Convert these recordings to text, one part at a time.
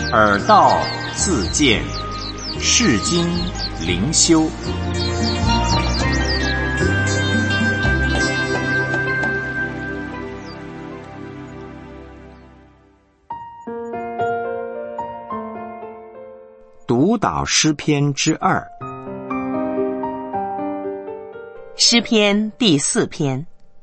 耳道自见，世经灵修。读导诗篇之2， 诗篇第4篇。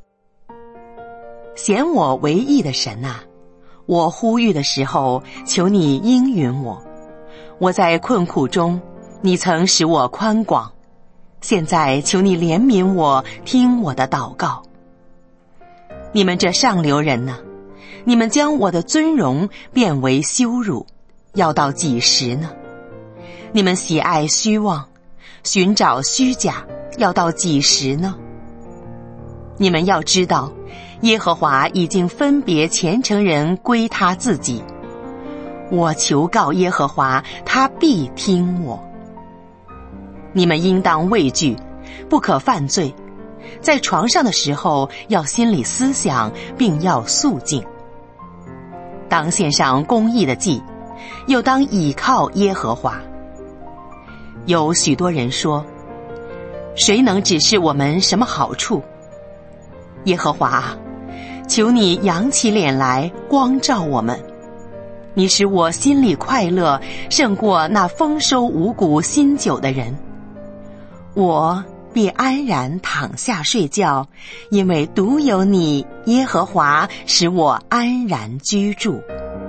显我为义的神啊，我呼吁的时候，求你应允我。我在困苦中，你曾使我宽广，现在求你怜悯我，听我的祷告。你们这上流人呢，你们将我的尊荣变为羞辱，要到几时呢？你们喜爱虚妄，寻找虚假，要到几时呢？你们要知道，耶和华已经分别虔诚人归他自己。我求告耶和华，他必听我。你们应当畏惧，不可犯罪。在床上的时候，要心里思想，并要肃静。当献上公义的祭，又当倚靠耶和华。有许多人说，谁能指示我们什么好处？耶和华啊，求你扬起脸来，光照我们。你使我心里快乐，胜过那丰收五谷新酒的人。我必安然躺下睡觉，因为独有你，耶和华，使我安然居住。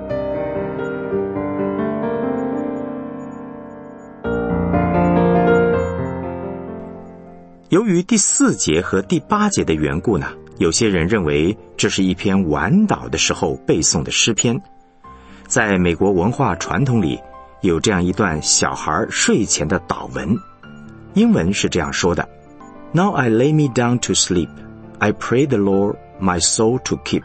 由于第4节和第8节的缘故呢，有些人认为这是一篇晚祷的时候背诵的诗篇。在美国文化传统里，有这样一段小孩睡前的祷文，英文是这样说的： Now I lay me down to sleep. I pray the Lord my soul to keep.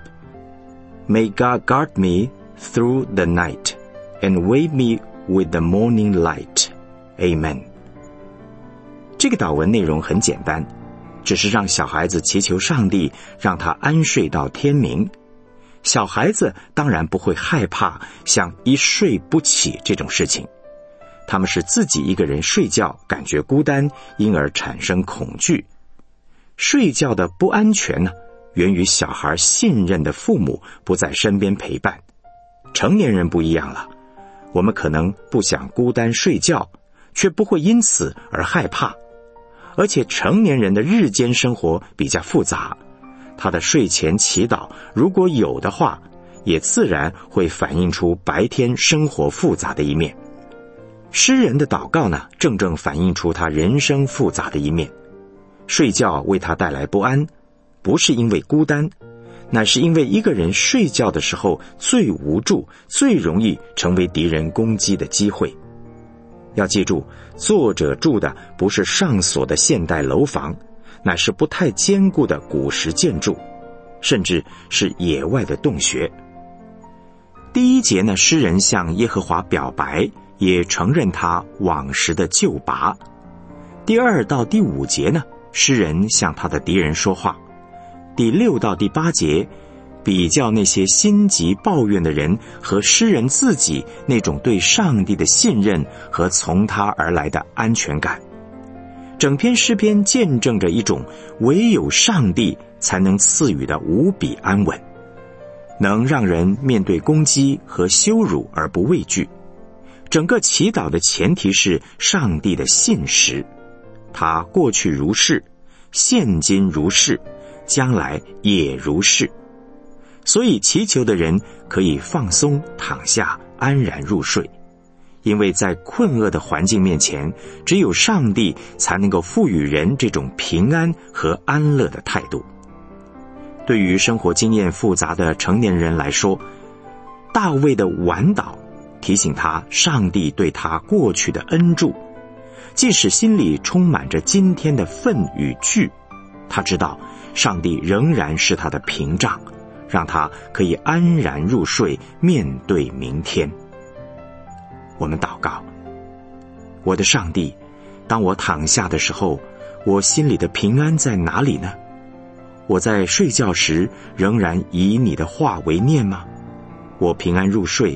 May God guard me through the night and wake me with the morning light. Amen. 这个祷文内容很简单，只是让小孩子祈求上帝让他安睡到天明。小孩子当然不会害怕像一睡不起这种事情，他们是自己一个人睡觉感觉孤单，因而产生恐惧。睡觉的不安全呢，源于小孩信任的父母不在身边陪伴。成年人不一样了，我们可能不想孤单睡觉，却不会因此而害怕。而且成年人的日间生活比较复杂，他的睡前祈祷如果有的话，也自然会反映出白天生活复杂的一面。诗人的祷告呢，正正反映出他人生复杂的一面。睡觉为他带来不安，不是因为孤单，乃是因为一个人睡觉的时候最无助，最容易成为敌人攻击的机会。要记住，作者住的不是上锁的现代楼房，乃是不太坚固的古时建筑，甚至是野外的洞穴。第1节呢，诗人向耶和华表白，也承认他往时的救拔。第2到第5节呢，诗人向他的敌人说话。第6到第8节比较那些心急抱怨的人和诗人自己那种对上帝的信任和从他而来的安全感。整篇诗篇见证着一种唯有上帝才能赐予的无比安稳，能让人面对攻击和羞辱而不畏惧。整个祈祷的前提是上帝的信实，他过去如是，现今如是，将来也如是。所以祈求的人可以放松躺下，安然入睡。因为在困厄的环境面前，只有上帝才能够赋予人这种平安和安乐的态度。对于生活经验复杂的成年人来说，大卫的晚祷提醒他上帝对他过去的恩助，即使心里充满着今天的愤与惧，他知道上帝仍然是他的屏障，让他可以安然入睡，面对明天。我们祷告：我的上帝，当我躺下的时候，我心里的平安在哪里呢？我在睡觉时仍然以你的话为念吗？我平安入睡，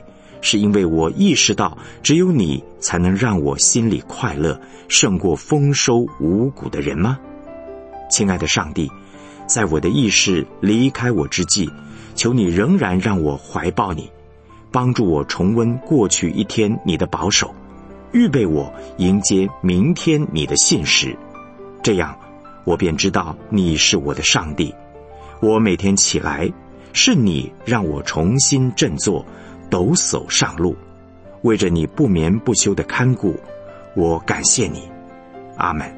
是因为我意识到只有你才能让我心里快乐，胜过丰收五谷的人吗？亲爱的上帝，在我的意识离开我之际，求你仍然让我怀抱你，帮助我重温过去一天你的保守，预备我迎接明天你的信实。这样我便知道你是我的上帝。我每天起来，是你让我重新振作，抖擞上路。为着你不眠不休的看顾，我感谢你。阿们。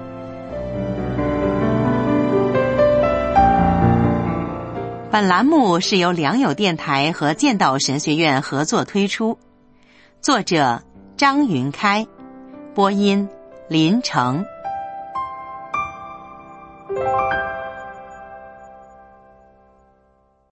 本栏目是由良友电台和建道神学院合作推出，作者张云开，播音林成。